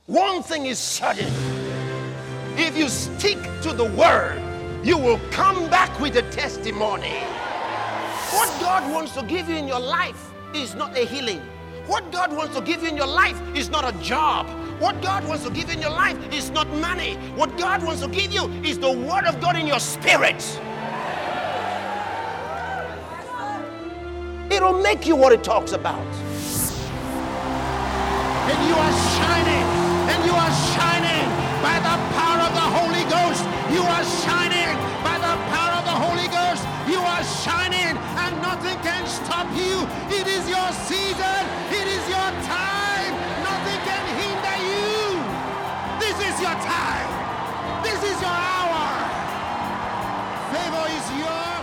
One thing is certain. If you stick to the word, you will come back with a testimony. What God wants to give you in your life is not a healing. What God wants to give you in your life is not a job. What God wants to give you in your life is not money. What God wants to give you is the word of God in your spirit. It'll make you what it talks about. And you are shining. And you are shining by the power of the Holy Ghost. You are shining by the power of the Holy Ghost. You are shining and nothing can stop you. It is your season. It is your time. Nothing can hinder you. This is your time. This is your hour. Favor is yours.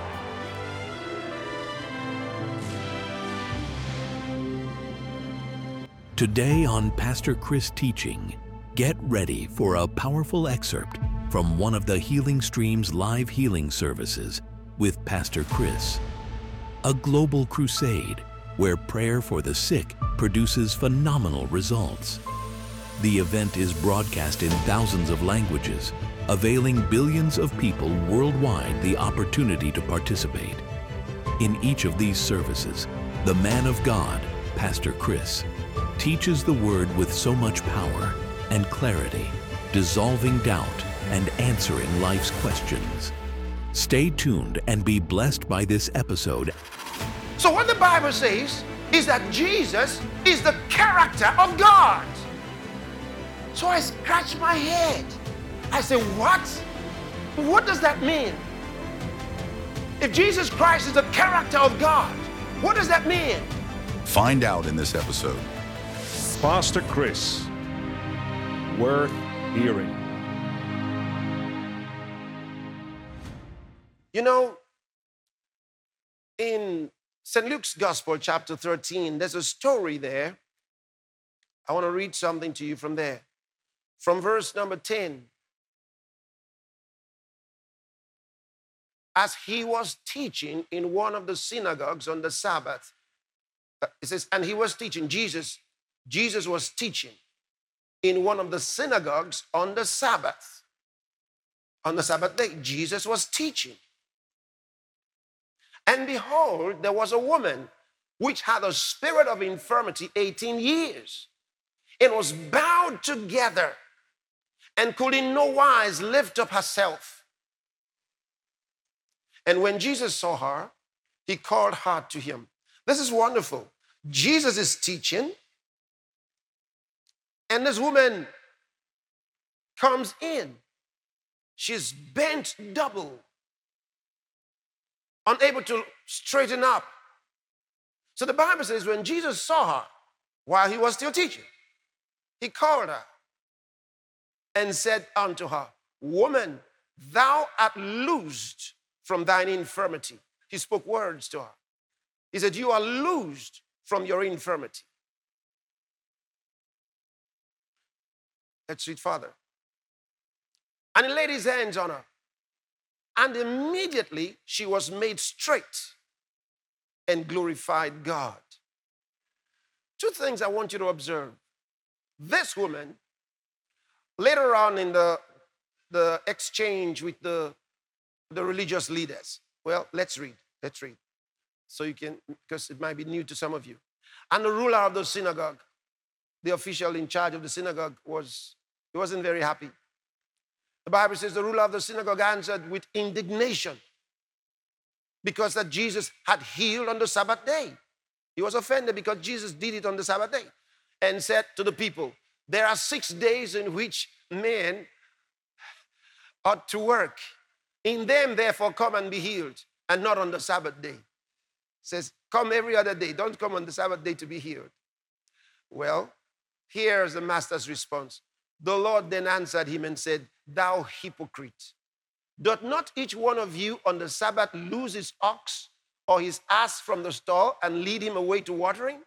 Today on Pastor Chris Teaching, get ready for a powerful excerpt from one of the Healing Stream's live healing services with Pastor Chris. A global crusade where prayer for the sick produces phenomenal results. The event is broadcast in thousands of languages, availing billions of people worldwide the opportunity to participate. In each of these services, the man of God, Pastor Chris, teaches the word with so much power and clarity, dissolving doubt and answering life's questions. Stay tuned and be blessed by this episode. So what the Bible says is that Jesus is the character of God. So I scratch my head. I say, what? What does that mean? If Jesus Christ is the character of God, what does that mean? Find out in this episode. Pastor Chris, worth hearing. You know, in St. Luke's Gospel, chapter 13, there's a story there. I want to read something to you from there. From verse number 10. As he was teaching in one of the synagogues on the Sabbath, it says, and he was teaching, Jesus was teaching in one of the synagogues on the Sabbath. On the Sabbath day, Jesus was teaching. And behold, there was a woman which had a spirit of infirmity 18 years and was bowed together and could in no wise lift up herself. And when Jesus saw her, he called her to him. This is wonderful. Jesus is teaching, and this woman comes in. She's bent double, unable to straighten up. So the Bible says when Jesus saw her while he was still teaching, he called her and said unto her, woman, thou art loosed from thine infirmity. He spoke words to her. He said, you are loosed from your infirmity. Let's read further. And he laid his hands on her. And immediately she was made straight and glorified God. Two things I want you to observe. This woman, later on in the exchange with the religious leaders. Well, let's read. So you can, because it might be new to some of you. And the ruler of the synagogue, the official in charge of the synagogue, he wasn't very happy. The Bible says the ruler of the synagogue answered with indignation because that Jesus had healed on the Sabbath day. He was offended because Jesus did it on the Sabbath day and said to the people, there are 6 days in which men ought to work. In them, therefore, come and be healed, and not on the Sabbath day. Says, come every other day. Don't come on the Sabbath day to be healed. Well, here's the master's response. The Lord then answered him and said, thou hypocrite, doth not each one of you on the Sabbath loose his ox or his ass from the stall and lead him away to watering?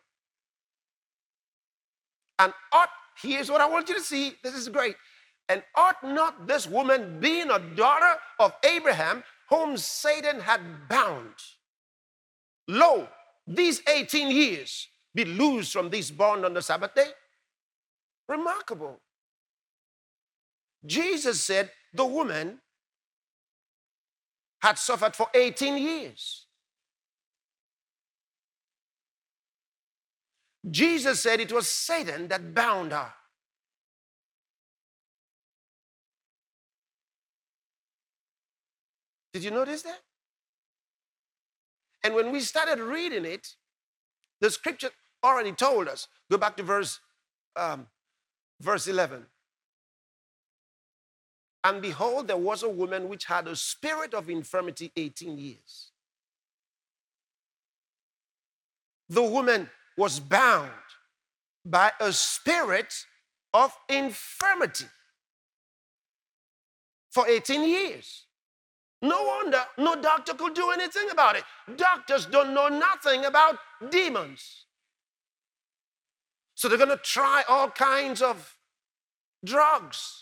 And here's what I want you to see. This is great. And ought not this woman, being a daughter of Abraham, whom Satan had bound, lo, these 18 years be loosed from this bond on the Sabbath day? Remarkable. Jesus said the woman had suffered for 18 years. Jesus said it was Satan that bound her. Did you notice that? And when we started reading it, the scripture already told us. Go back to verse 11. And behold, there was a woman which had a spirit of infirmity 18 years. The woman was bound by a spirit of infirmity for 18 years. No wonder no doctor could do anything about it. Doctors don't know nothing about demons. So they're going to try all kinds of drugs.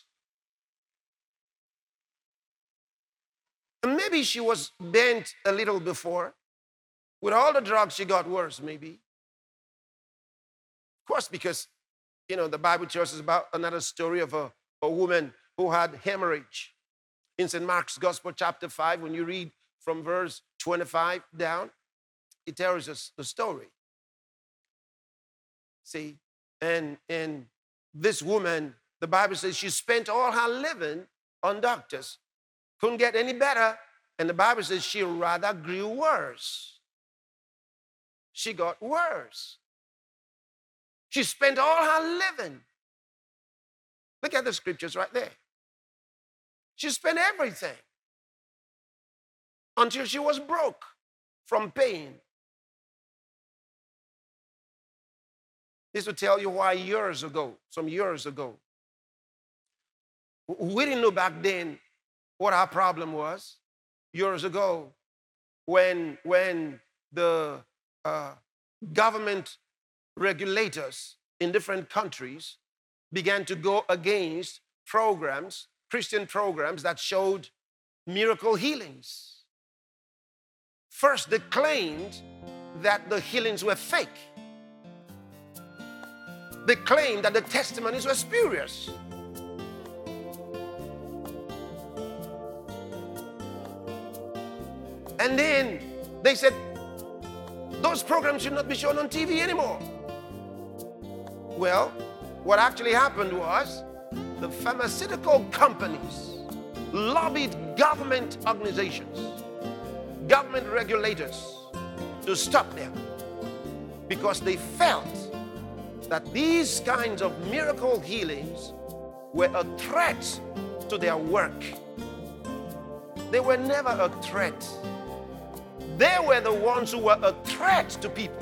And maybe she was bent a little before. With all the drugs, she got worse, maybe. Of course, because, the Bible tells us about another story of a woman who had hemorrhage. In St. Mark's Gospel, chapter 5, when you read from verse 25 down, it tells us the story. See, and this woman, the Bible says she spent all her living on doctors. Couldn't get any better. And the Bible says she rather grew worse. She got worse. She spent all her living. Look at the scriptures right there. She spent everything until she was broke from pain. This will tell you why some years ago, we didn't know back then what our problem was. Years ago, when the government regulators in different countries began to go against programs, Christian programs that showed miracle healings. First, they claimed that the healings were fake. They claimed that the testimonies were spurious. And then they said, those programs should not be shown on TV anymore. Well, what actually happened was the pharmaceutical companies lobbied government organizations, government regulators to stop them because they felt that these kinds of miracle healings were a threat to their work. They were never a threat. They were the ones who were a threat to people.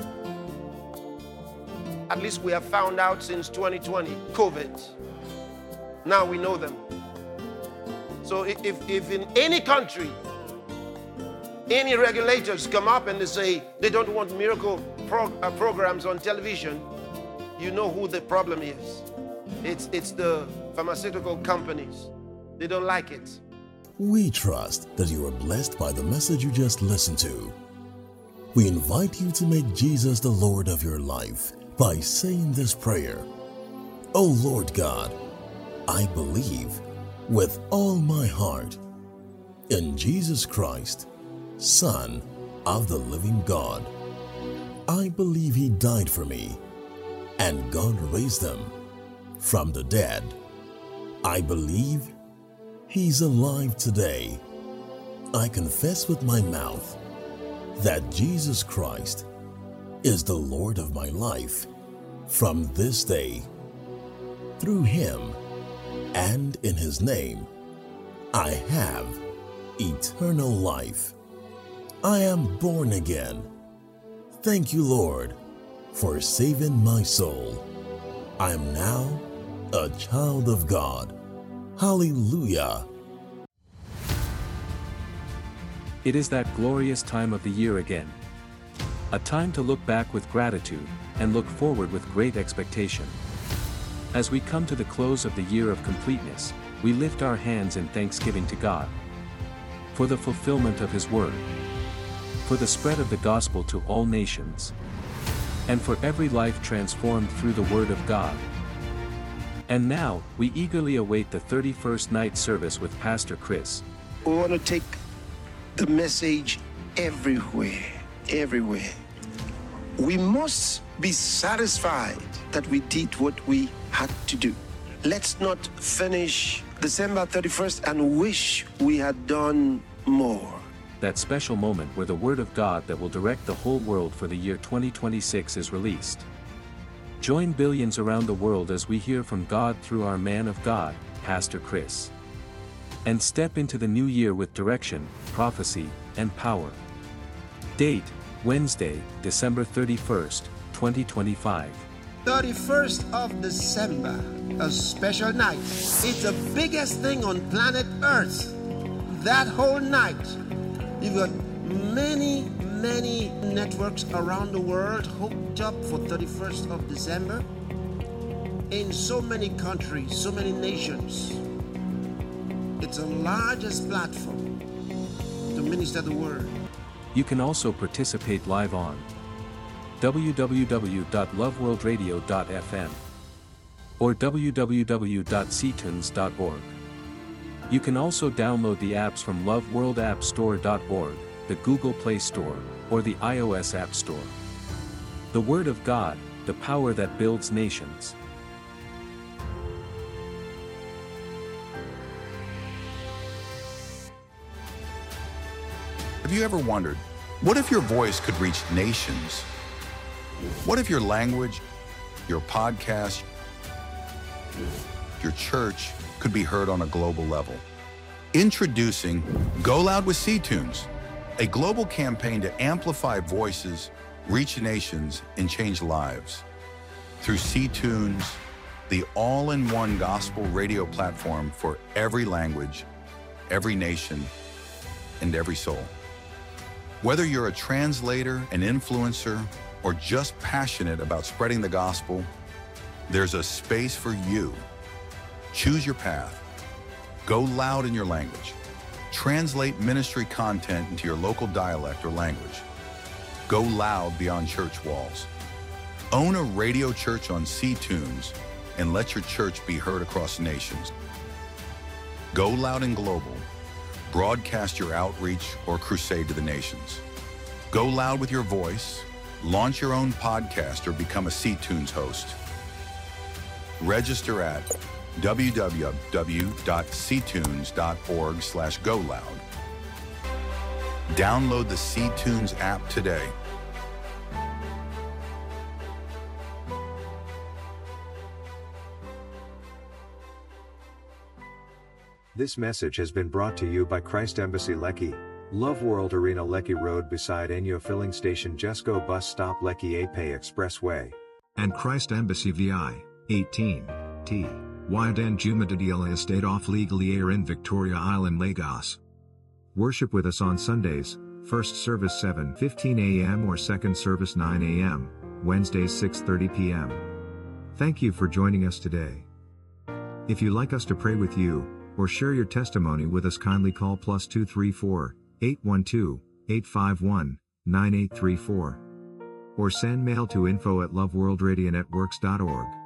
At least we have found out since 2020, COVID. Now we know them. So if in any country, any regulators come up and they say they don't want miracle programs on television, you know who the problem is. It's the pharmaceutical companies. They don't like it. We trust that you are blessed by the message you just listened to. We invite you to make Jesus the Lord of your life by saying this prayer. Oh Lord God, I believe with all my heart in Jesus Christ, Son of the living God. I believe He died for me and God raised Him from the dead. I believe He's alive today. I confess with my mouth that Jesus Christ is the Lord of my life from this day. Through Him and in His name, I have eternal life. I am born again. Thank you, Lord, for saving my soul. I am now a child of God. Hallelujah. It is that glorious time of the year again. A time to look back with gratitude and look forward with great expectation. As we come to the close of the year of completeness, we lift our hands in thanksgiving to God for the fulfillment of His word, for the spread of the gospel to all nations, and for every life transformed through the word of God. And now, we eagerly await the 31st night service with Pastor Chris. We want to take the message everywhere, everywhere. We must be satisfied that we did what we had to do. Let's not finish December 31st and wish we had done more. That special moment where the Word of God that will direct the whole world for the year 2026 is released. Join billions around the world as we hear from God through our man of God, Pastor Chris. And step into the new year with direction, prophecy, and power. Date, Wednesday, December 31st, 2025. 31st of December, a special night. It's the biggest thing on planet Earth. That whole night, you've got many networks around the world hooked up for 31st of December. In so many countries, so many nations. It's the largest platform to minister the word. You can also participate live on www.loveworldradio.fm or www.ctunes.org. You can also download the apps from loveworldappstore.org, the Google Play Store, or the iOS App Store. The Word of God, the power that builds nations. Have you ever wondered, what if your voice could reach nations? What if your language, your podcast, your church could be heard on a global level? Introducing Go Loud with C-Tunes, a global campaign to amplify voices, reach nations, and change lives. Through C-Tunes, the all-in-one gospel radio platform for every language, every nation, and every soul. Whether you're a translator, an influencer, or just passionate about spreading the gospel, there's a space for you. Choose your path. Go loud in your language. Translate ministry content into your local dialect or language. Go loud beyond church walls. Own a radio church on C-Tunes and let your church be heard across nations. Go loud and global. Broadcast your outreach or crusade to the nations. Go loud with your voice, launch your own podcast, or become a C-Tunes host. Register at www.ctunes.org/goloud. Download the C-Tunes app today. This message has been brought to you by Christ Embassy Lekki, Love World Arena Lekki Road beside Enyo Filling Station Jesco Bus Stop Lekki Ape Expressway. And Christ Embassy VI, 18, T. Wyden Jumadadila Estate off Legally Air in Victoria Island, Lagos. Worship with us on Sundays, first service 7:15 a.m. or second service 9 a.m., Wednesdays 6:30 p.m. Thank you for joining us today. If you'd like us to pray with you, or share your testimony with us, kindly call +234 812 851 9834 or send mail to info@loveworldradionetworks.org.